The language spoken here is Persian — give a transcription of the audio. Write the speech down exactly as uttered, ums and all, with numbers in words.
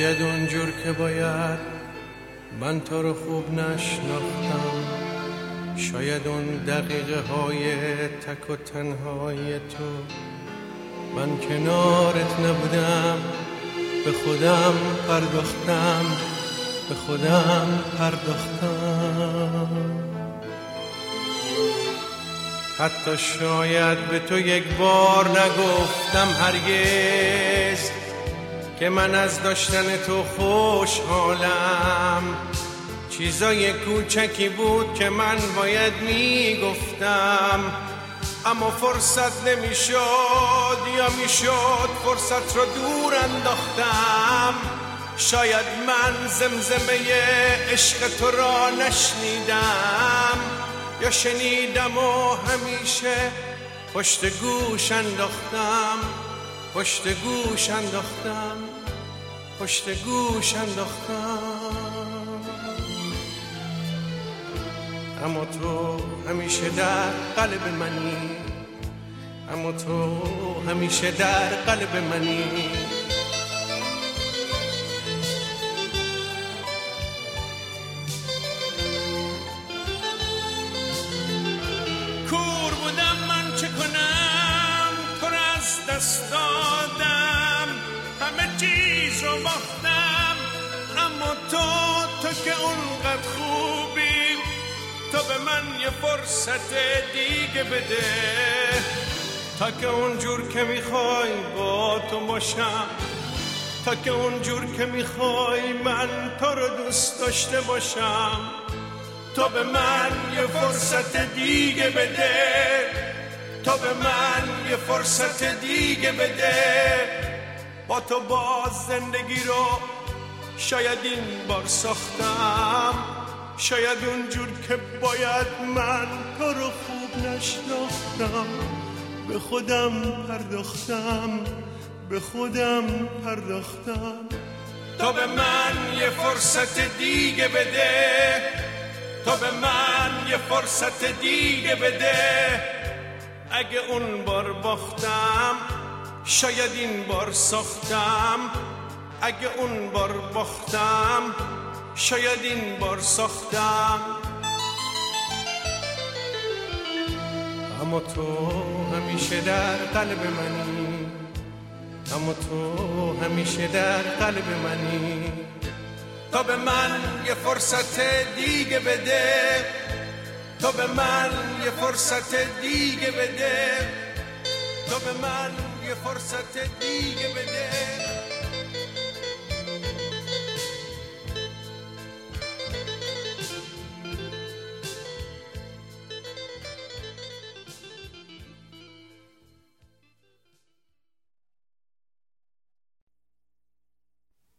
شاید اونجور که باید من تو رو خوب نشناختم، شاید اون دقیقه های تک و تنهای تو من کنارت نبودم، به خودم پرداختم، به خودم پرداختم. حتی شاید به تو یک بار نگفتم هرگز که من از داشتن تو خوشحالم. چیزای کوچکی بود که من باید میگفتم، اما فرصت نمیشد، یا میشد فرصت رو دور انداختم. شاید من زمزمه عشق تو را نشنیدم، یا شنیدم و همیشه پشت گوش انداختم، پشت گوش انداختم، پشت گوش انداختم. اما تو همیشه در قلب منی، اما تو همیشه در قلب منی. کور بودم من چه کنم، تو را از دست دادم، همه چیز رو باختم. اما تو تو که اونقدر خوبی، تو به من یه فرصت دیگه بده، تا که اونجور که میخوای با تو باشم، تا که اونجور که میخوای من تو رو دوست داشته باشم. تو به من یه فرصت دیگه بده، تو به من یه فرصت دیگه بده. با تو باز زندگی رو شاید این بار ساختم، شاید اونجور که باید من تو رو خوب نشناختم. به خودم پرداختم، به خودم پرداختم. تو به من یه فرصت دیگه بده، تو به من یه فرصت دیگه بده. اگه اون بار باختم، شاید این بار ساختم. اگه اون بار باختم، شاید این بار ساختم. اما تو همیشه در قلب منی، اما تو همیشه در قلب منی. تو به من یه فرصت دیگه بده، تو به من یه فرصت دیگه بده، تو به من یه فرصت دیگه بده.